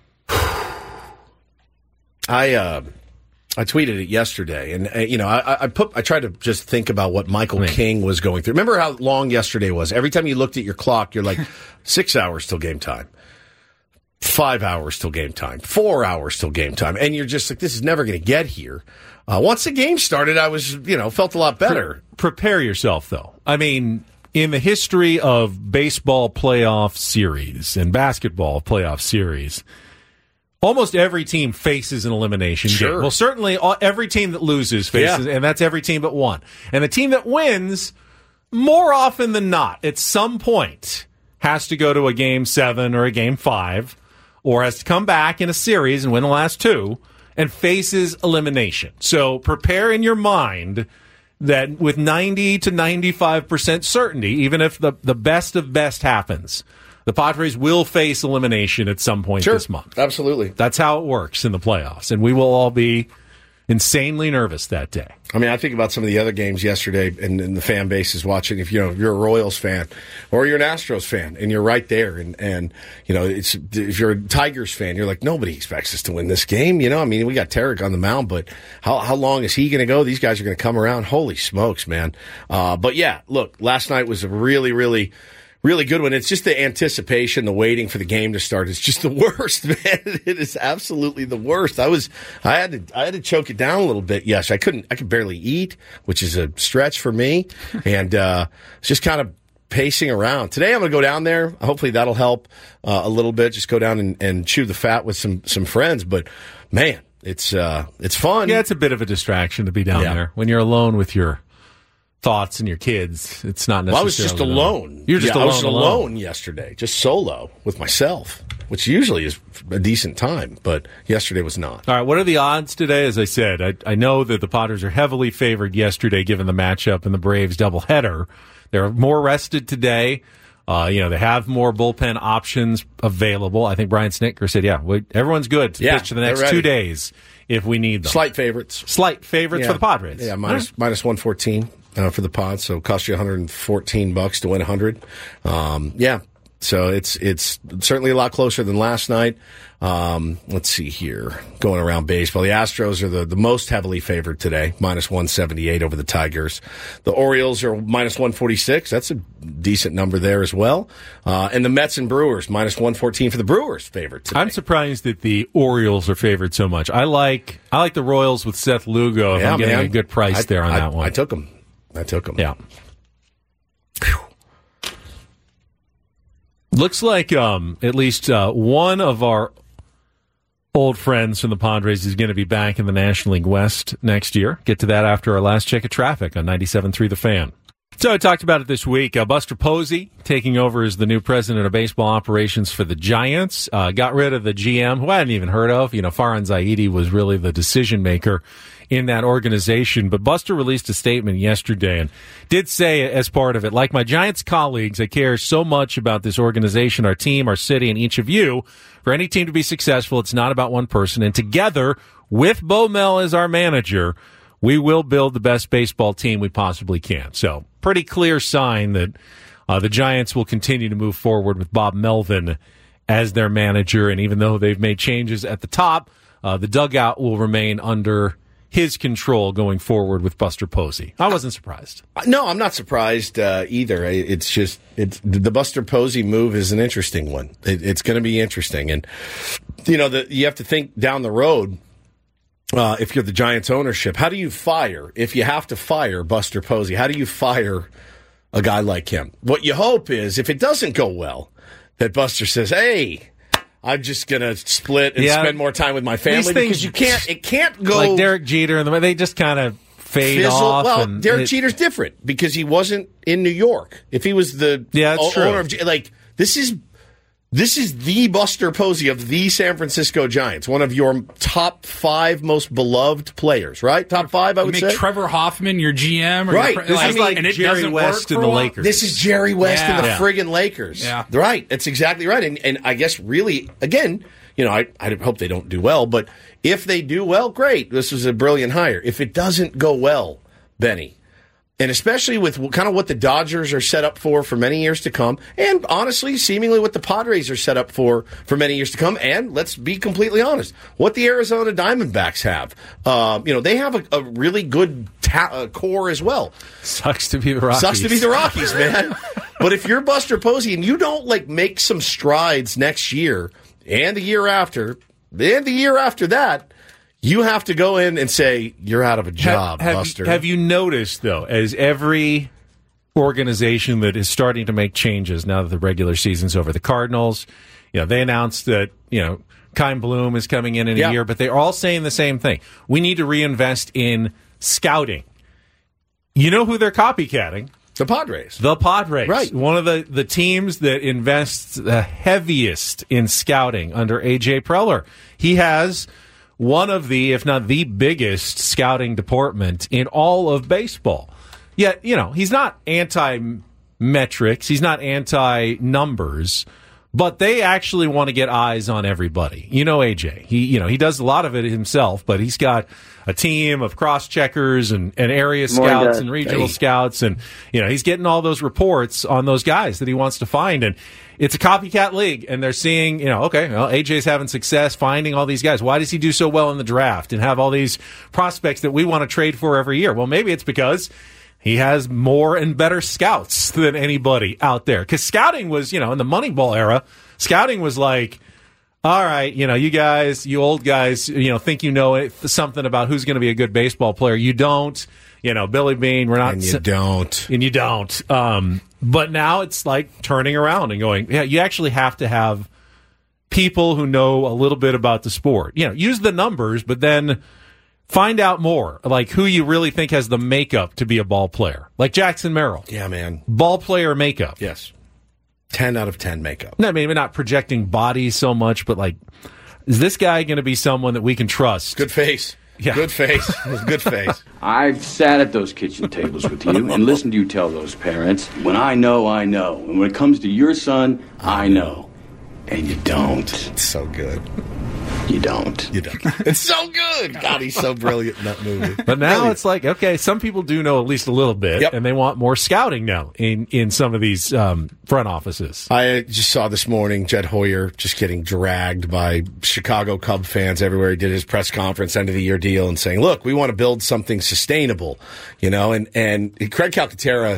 Speaker 3: I uh, I tweeted it yesterday, and uh, you know, I, I put I tried to just think about what Michael
Speaker 2: Right.
Speaker 3: King was going through. Remember how long yesterday was? Every time you looked at your clock, you're like six hours till game time, five hours till game time, four hours till game time, and you're just like, this is never going to get here. Uh, once the game started, I was you know felt a lot better.
Speaker 2: Pre- prepare yourself, though. I mean, in the history of baseball playoff series and basketball playoff series, almost every team faces an elimination
Speaker 3: Sure.
Speaker 2: game. Well, certainly all, every team that loses faces,
Speaker 3: Yeah.
Speaker 2: and that's every team but one. And the team that wins, more often than not, at some point, has to go to a game seven or a game five, or has to come back in a series and win the last two, and faces elimination. So prepare in your mind that with ninety to ninety-five percent certainty, even if the, the best of best happens, the Padres will face elimination at some point this month.
Speaker 3: Absolutely.
Speaker 2: That's how it works in the playoffs, and we will all be insanely nervous that day.
Speaker 3: I mean, I think about some of the other games yesterday, and, and the fan base is watching. If you know if you're a Royals fan or you're an Astros fan, and you're right there, and and you know, it's if you're a Tigers fan, you're like, nobody expects us to win this game. You know, I mean, we got Tarek on the mound, but how how long is he going to go? These guys are going to come around. Holy smokes, man! Uh, but yeah, look, last night was a really, really. Really good one. It's just the anticipation, the waiting for the game to start. It's just the worst, man. It is absolutely the worst. I was, I had to, I had to choke it down a little bit. Yes, I couldn't, I could barely eat, which is a stretch for me, and uh, it's just kind of pacing around. Today, I'm going to go down there. Hopefully, that'll help uh, a little bit. Just go down and, and chew the fat with some some friends. But man, it's uh, it's fun.
Speaker 2: Yeah, it's a bit of a distraction to be down
Speaker 3: Yeah.
Speaker 2: there when you're alone with your thoughts and your kids. It's not necessarily.
Speaker 3: Well, I was just alone.
Speaker 2: You're just
Speaker 3: Yeah,
Speaker 2: alone.
Speaker 3: I was alone,
Speaker 2: alone.
Speaker 3: yesterday, just solo with myself, which usually is a decent time, but yesterday was not.
Speaker 2: All right, what are the odds today? As I said, I, I know that the Padres are heavily favored yesterday given the matchup and the Braves doubleheader. They're more rested today. Uh, you know, they have more bullpen options available. I think Brian Snitker said, yeah, we, everyone's good to
Speaker 3: yeah,
Speaker 2: pitch for the next two days if we need them.
Speaker 3: Slight favorites.
Speaker 2: Slight favorites
Speaker 3: yeah.
Speaker 2: for the Padres.
Speaker 3: Yeah, minus,
Speaker 2: huh?
Speaker 3: minus one fourteen uh, for the Pods, so it cost you one hundred fourteen bucks to win one hundred. Um, yeah, so it's it's certainly a lot closer than last night. Um, let's see here. Going around baseball, the Astros are the, the most heavily favored today, minus one seventy-eight over the Tigers. The Orioles are minus one forty-six. That's a decent number there as well. Uh, and the Mets and Brewers, minus one fourteen for the Brewers favored today.
Speaker 2: I'm surprised that the Orioles are favored so much. I like I like the Royals with Seth Lugo. If
Speaker 3: yeah,
Speaker 2: I'm getting
Speaker 3: man.
Speaker 2: a good price
Speaker 3: I,
Speaker 2: there on
Speaker 3: I,
Speaker 2: that one.
Speaker 3: I took them. I took them.
Speaker 2: Yeah. Whew. Looks like um, at least uh, one of our old friends from the Padres is going to be back in the National League West next year. Get to that after our last check of traffic on ninety-seven point three The Fan. So I talked about it this week. Uh, Buster Posey taking over as the new president of baseball operations for the Giants. Uh, got rid of the G M, who I hadn't even heard of. You know, Farhan Zaidi was really the decision maker in that organization. But Buster released a statement yesterday and did say as part of it, like my Giants colleagues, I care so much about this organization, our team, our city, and each of you. For any team to be successful, it's not about one person. And together, with Bo Mel as our manager, we will build the best baseball team we possibly can. So, pretty clear sign that uh, the Giants will continue to move forward with Bob Melvin as their manager. And even though they've made changes at the top, uh, the dugout will remain under his control going forward with Buster Posey. I wasn't surprised.
Speaker 3: No, I'm not surprised uh, either. It's just it's the Buster Posey move is an interesting one. It, it's going to be interesting, and you know, the, you have to think down the road. Uh, if you're the Giants ownership, how do you fire if you have to fire Buster Posey? How do you fire a guy like him? What you hope is if it doesn't go well, that Buster says, "Hey, I'm just gonna split and
Speaker 2: yeah,
Speaker 3: spend more time with my family," because you can't. It can't go
Speaker 2: like Derek Jeter and the way they just kind of fade
Speaker 3: fizzle.
Speaker 2: off.
Speaker 3: Well,
Speaker 2: and
Speaker 3: Derek
Speaker 2: it,
Speaker 3: Jeter's different because he wasn't in New York. If he was the
Speaker 2: yeah, that's
Speaker 3: o-
Speaker 2: true.
Speaker 3: owner of like this is this is the Buster Posey of the San Francisco Giants, one of your top five most beloved players, right? Top five, I
Speaker 4: You
Speaker 3: would
Speaker 4: make
Speaker 3: say.
Speaker 4: Trevor Hoffman your G M, or
Speaker 3: Right.
Speaker 4: Your,
Speaker 3: This
Speaker 4: like,
Speaker 3: is like
Speaker 4: and it
Speaker 2: Jerry
Speaker 4: doesn't
Speaker 2: West
Speaker 4: work
Speaker 2: in
Speaker 4: for
Speaker 2: the
Speaker 4: a while?
Speaker 2: Lakers.
Speaker 3: This is Jerry West
Speaker 4: Yeah.
Speaker 3: and the
Speaker 2: Yeah.
Speaker 3: friggin' Lakers.
Speaker 4: Yeah.
Speaker 3: Right. That's exactly right. And and I guess really, again, you know, I, I hope they don't do well, but if they do well, great. This was a brilliant hire. If it doesn't go well, Benny, and especially with kind of what the Dodgers are set up for for many years to come, and honestly, seemingly what the Padres are set up for for many years to come, and let's be completely honest, what the Arizona Diamondbacks have. Um, you know, they have a, a really good ta- uh, core as well.
Speaker 2: Sucks to be the Rockies.
Speaker 3: Sucks to be the Rockies, man. But if you're Buster Posey and you don't like make some strides next year and the year after, and the year after that, you have to go in and say, you're out of a job,
Speaker 2: have, have,
Speaker 3: Buster.
Speaker 2: Have you noticed, though, as every organization that is starting to make changes now that the regular season's over, the Cardinals, you know, they announced that, you know, Kyle Bloom is coming in in
Speaker 3: Yeah.
Speaker 2: a year, but they're all saying the same thing. We need to reinvest in scouting. You know who they're copycatting?
Speaker 3: The Padres.
Speaker 2: The Padres.
Speaker 3: Right.
Speaker 2: One of the, the teams that invests the heaviest in scouting under A J Preller. He has one of the, if not the biggest scouting department in all of baseball. Yet, you know, he's not anti-metrics. He's not anti-numbers. But they actually want to get eyes on everybody. You know A J. He, you know, he does a lot of it himself, but he's got a team of cross-checkers and, and area
Speaker 5: Morning,
Speaker 2: scouts
Speaker 5: guys.
Speaker 2: and regional
Speaker 3: Hey.
Speaker 2: scouts. And, you know, he's getting all those reports on those guys that he wants to find. And it's a copycat league. And they're seeing, you know, okay, well, A J's having success finding all these guys. Why does he do so well in the draft and have all these prospects that we want to trade for every year? Well, maybe it's because he has more and better scouts than anybody out there. Because scouting was, you know, in the Moneyball era, scouting was like, all right, you know, you guys, you old guys, you know, think you know it, something about who's going to be a good baseball player. You don't. You know, Billy Bean, we're not.
Speaker 3: And you don't.
Speaker 2: And you don't. Um, but now it's like turning around and going, yeah, you actually have to have people who know a little bit about the sport. You know, use the numbers, but then find out more, like who you really think has the makeup to be a ball player. Like Jackson Merrill.
Speaker 3: Yeah, man.
Speaker 2: Ball player makeup.
Speaker 3: Yes. ten out of ten makeup.
Speaker 2: No, maybe not projecting bodies so much, but like, is this guy going to be someone that we can trust?
Speaker 3: Good face.
Speaker 2: Yeah.
Speaker 3: Good face. Good face.
Speaker 9: I've sat at those kitchen tables with you and listened to you tell those parents, when I know, I know. And when it comes to your son, I know. And you don't.
Speaker 3: It's so good.
Speaker 9: You don't.
Speaker 3: You don't. It's so good. God, he's so brilliant in that movie.
Speaker 2: But now
Speaker 3: Brilliant.
Speaker 2: it's like, okay, some people do know at least a little bit,
Speaker 3: Yep.
Speaker 2: and they want more scouting now in, in some of these um, front offices.
Speaker 3: I just saw this morning Jed Hoyer just getting dragged by Chicago Cub fans everywhere. He did his press conference, end of the year deal, and saying, look, we want to build something sustainable, you know, and, and Craig Calcaterra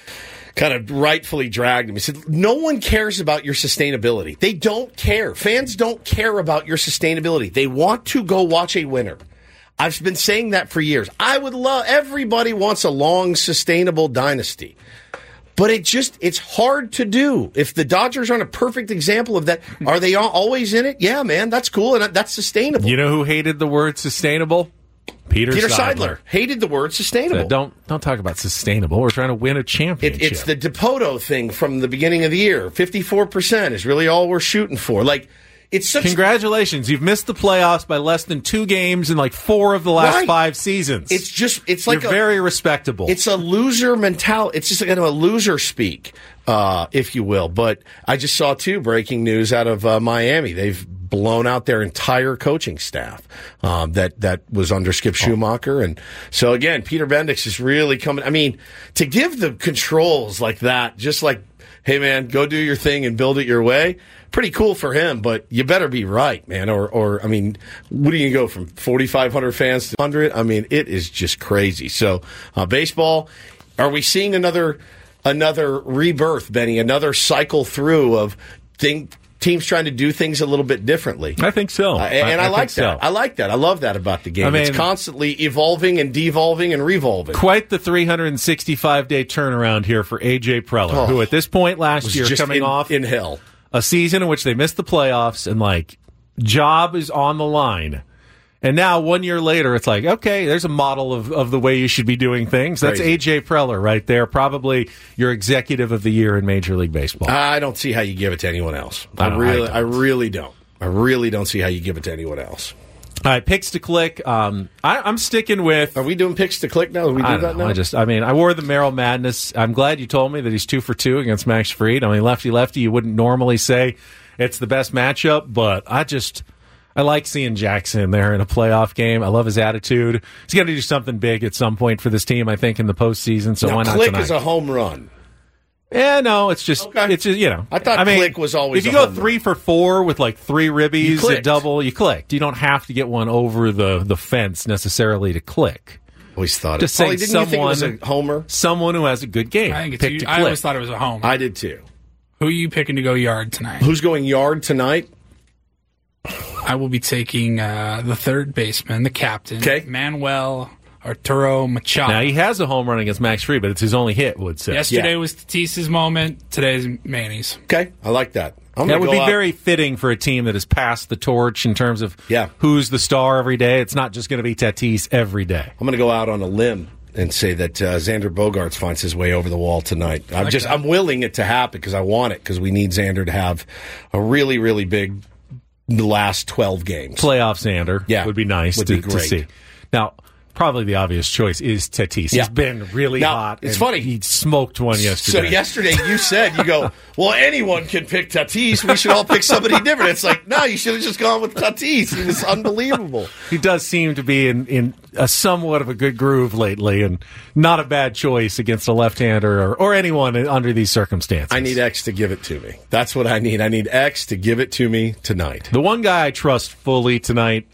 Speaker 3: kind of rightfully dragged him. He said, no one cares about your sustainability. They don't care. Fans don't care about your sustainability. They want to go watch a winner. I've been saying that for years. I would love, everybody wants a long, sustainable dynasty. But it just, it's hard to do. If the Dodgers aren't a perfect example of that, are they all, always in it? Yeah, man, that's cool, and that's sustainable.
Speaker 2: You know who hated the word sustainable? Peter,
Speaker 3: Peter
Speaker 2: Seidler.
Speaker 3: Seidler hated the word sustainable.
Speaker 2: So don't don't talk about sustainable. We're trying to win a championship.
Speaker 3: It, it's the Dipoto thing from the beginning of the year. fifty-four percent is really all we're shooting for. Like, it's such.
Speaker 2: Congratulations, you've missed the playoffs by less than two games in like four of the last
Speaker 3: Right.
Speaker 2: five seasons.
Speaker 3: It's just, it's like
Speaker 2: You're
Speaker 3: a,
Speaker 2: very respectable.
Speaker 3: It's a loser mentality. It's just kind of a loser speak, uh, if you will. But I just saw, too, breaking news out of uh, Miami. They've blown out their entire coaching staff um, that, that was under Skip Schumacher. And so, again, Peter Bendix is really coming. I mean, to give the controls like that, just like, hey, man, go do your thing and build it your way, pretty cool for him, but you better be right, man. Or, or I mean, what do you go from forty-five hundred fans to one hundred? I mean, it is just crazy. So, uh, baseball, are we seeing another another rebirth, Benny? Another cycle through of thing, teams trying to do things a little bit differently?
Speaker 2: I think so.
Speaker 3: Uh, and I,
Speaker 2: I, I
Speaker 3: like
Speaker 2: think
Speaker 3: that.
Speaker 2: so.
Speaker 3: I like that. I love that about the game.
Speaker 2: I mean,
Speaker 3: it's constantly evolving and devolving and revolving.
Speaker 2: Quite the three hundred sixty-five day turnaround here for A J Preller,
Speaker 3: Oh,
Speaker 2: who at this point last
Speaker 3: was
Speaker 2: year
Speaker 3: just
Speaker 2: coming
Speaker 3: in,
Speaker 2: off
Speaker 3: in hell.
Speaker 2: a season in which they missed the playoffs and like job is on the line. And now one year later, it's like, okay, there's a model of, of the way you should be doing things. That's
Speaker 3: Crazy.
Speaker 2: A J Preller right there, probably your executive of the year in Major League Baseball.
Speaker 3: I don't see how you give it to anyone else.
Speaker 2: I
Speaker 3: I,
Speaker 2: don't-
Speaker 3: really,
Speaker 2: I
Speaker 3: I,
Speaker 2: don't.
Speaker 3: really don't. I really don't see how you give it to anyone else.
Speaker 2: All right, picks to click. Um, I, I'm sticking with.
Speaker 3: Are we doing picks to click now? Do we do
Speaker 2: I don't
Speaker 3: that
Speaker 2: know.
Speaker 3: now?
Speaker 2: I just, I mean, I wore the Merrill Madness. I'm glad you told me that he's two for two against Max Fried. I mean, lefty lefty, you wouldn't normally say it's the best matchup, but I just, I like seeing Jackson there in a playoff game. I love his attitude. He's going to do something big at some point for this team, I think, in the postseason. So
Speaker 3: now,
Speaker 2: why not
Speaker 3: click
Speaker 2: tonight?
Speaker 3: is a home run.
Speaker 2: Yeah, no, it's just,
Speaker 3: Okay.
Speaker 2: it's just, you know.
Speaker 3: I thought
Speaker 2: mean,
Speaker 3: click was always
Speaker 2: If you
Speaker 3: a
Speaker 2: go
Speaker 3: home
Speaker 2: three
Speaker 3: run.
Speaker 2: for four with like three
Speaker 3: You
Speaker 2: ribbies
Speaker 3: clicked.
Speaker 2: at double, you clicked. You don't have to get one over the, the fence necessarily to click.
Speaker 3: Always thought
Speaker 2: Just
Speaker 3: it. Paulie,
Speaker 2: saying
Speaker 3: didn't you think it was
Speaker 2: someone-
Speaker 3: a homer?
Speaker 2: Someone who has a good game.
Speaker 4: I think it's.
Speaker 2: Pick
Speaker 4: You,
Speaker 2: to
Speaker 4: I
Speaker 2: click.
Speaker 4: always thought it was a home.
Speaker 3: I did too.
Speaker 4: Who are you picking to go yard tonight?
Speaker 3: Who's going yard tonight?
Speaker 4: I will be taking uh, the third baseman, the captain,
Speaker 3: Okay.
Speaker 4: Manuel Arturo Machado.
Speaker 2: Now, he has a home run against Max Fried, but it's his only hit, would say.
Speaker 4: Yesterday
Speaker 3: Yeah.
Speaker 4: was Tatis's moment. Today's Manny's.
Speaker 3: Okay, I like that. I'm
Speaker 2: That
Speaker 3: gonna
Speaker 2: would
Speaker 3: go
Speaker 2: be
Speaker 3: out-
Speaker 2: very fitting for a team that has passed the torch in terms of
Speaker 3: Yeah.
Speaker 2: who's the star every day. It's not just going to be Tatis every day.
Speaker 3: I'm going to go out on a limb and say that uh, Xander Bogaerts finds his way over the wall tonight. I'm
Speaker 4: like
Speaker 3: just
Speaker 4: that.
Speaker 3: I'm willing it to happen because I want it because we need Xander to have a really really big the last twelve games.
Speaker 2: Playoff Xander
Speaker 3: Yeah,
Speaker 2: would be nice
Speaker 3: would
Speaker 2: to,
Speaker 3: be
Speaker 2: to
Speaker 3: great.
Speaker 2: see. Now, probably the obvious choice is Tatis.
Speaker 3: Yeah.
Speaker 2: He's been really
Speaker 3: Now,
Speaker 2: hot.
Speaker 3: it's
Speaker 2: and
Speaker 3: funny.
Speaker 2: He smoked one yesterday.
Speaker 3: So yesterday you said, you go, well, anyone can pick Tatis. We should all pick somebody different. It's like, no, you should have just gone with Tatis. He was unbelievable.
Speaker 2: He does seem to be in, in a somewhat of a good groove lately and not a bad choice against a left-hander or, or anyone under these circumstances.
Speaker 3: I need X to give it to me. That's what I need. I need X to give it to me tonight.
Speaker 2: The one guy I trust fully tonight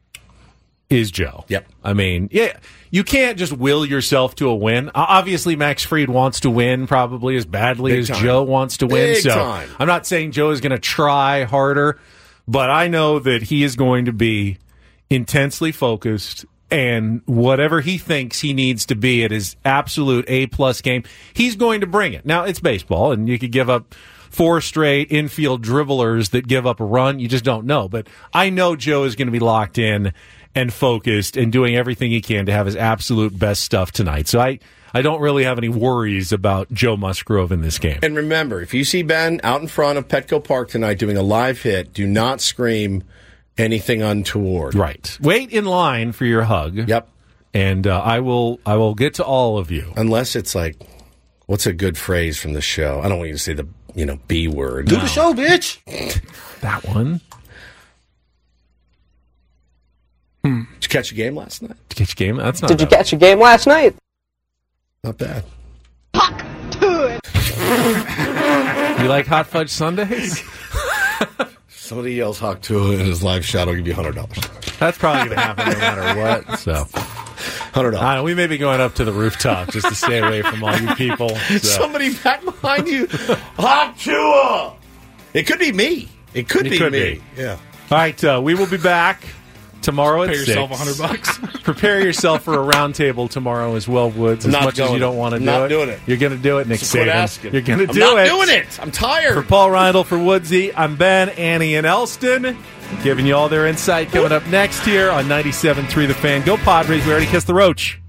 Speaker 2: is Joe.
Speaker 3: Yep.
Speaker 2: I mean, yeah, you can't just will yourself to a win. O- Obviously, Max Fried wants to win probably as badly
Speaker 3: Big
Speaker 2: as
Speaker 3: time.
Speaker 2: Joe wants to win.
Speaker 3: Big
Speaker 2: so
Speaker 3: time.
Speaker 2: I'm not saying Joe is going to try harder, but I know that he is going to be intensely focused. And whatever he thinks he needs to be at his absolute A-plus game, he's going to bring it. Now, it's baseball, and you could give up four straight infield dribblers that give up a run. You just don't know. But I know Joe is going to be locked in and focused and doing everything he can to have his absolute best stuff tonight. So I, I don't really have any worries about Joe Musgrove in this game.
Speaker 3: And remember, if you see Ben out in front of Petco Park tonight doing a live hit, do not scream, anything untoward.
Speaker 2: Right. Wait in line for your hug.
Speaker 3: Yep.
Speaker 2: And uh, I will I will get to all of you.
Speaker 3: Unless it's like, what's a good phrase from the show? I don't want you to say the, you know, B word.
Speaker 2: Do
Speaker 3: no.
Speaker 2: the show, bitch. That one.
Speaker 3: Hmm. Did you catch a game last night?
Speaker 2: Did you catch a game? That's not
Speaker 10: Did you
Speaker 2: bad.
Speaker 10: catch a game last night?
Speaker 3: Not bad.
Speaker 10: Puck to it.
Speaker 2: You like hot fudge sundaes?
Speaker 3: Somebody yells Hawk to it in his live shot, I'll give you one hundred dollars.
Speaker 2: That's probably going to happen no matter what. So,
Speaker 3: one hundred dollars.
Speaker 2: I don't know, we may be going up to the rooftop just to stay away from all you people. So.
Speaker 3: Somebody back behind you. Hawk to it. It could be me. It could
Speaker 2: It
Speaker 3: be
Speaker 2: could
Speaker 3: me.
Speaker 2: be.
Speaker 3: Yeah.
Speaker 2: All right, uh, we will be back tomorrow at
Speaker 4: Pay
Speaker 2: six.
Speaker 4: yourself a hundred bucks.
Speaker 2: Prepare yourself for a round table tomorrow as well, Woods. As
Speaker 3: Not
Speaker 2: much as
Speaker 3: going
Speaker 2: you don't
Speaker 3: it.
Speaker 2: want to do
Speaker 3: Not
Speaker 2: it.
Speaker 3: doing it.
Speaker 2: You're going to do it, Nick
Speaker 3: So quit
Speaker 2: Saban.
Speaker 3: asking.
Speaker 2: You're going to
Speaker 3: I'm
Speaker 2: do
Speaker 3: not
Speaker 2: it.
Speaker 3: doing it. I'm tired.
Speaker 2: For Paul Reindl, for Woodsy, I'm Ben, Annie, and Elston, giving you all their insight coming up next here on ninety-seven point three The Fan. Go Padres. We already kissed the roach.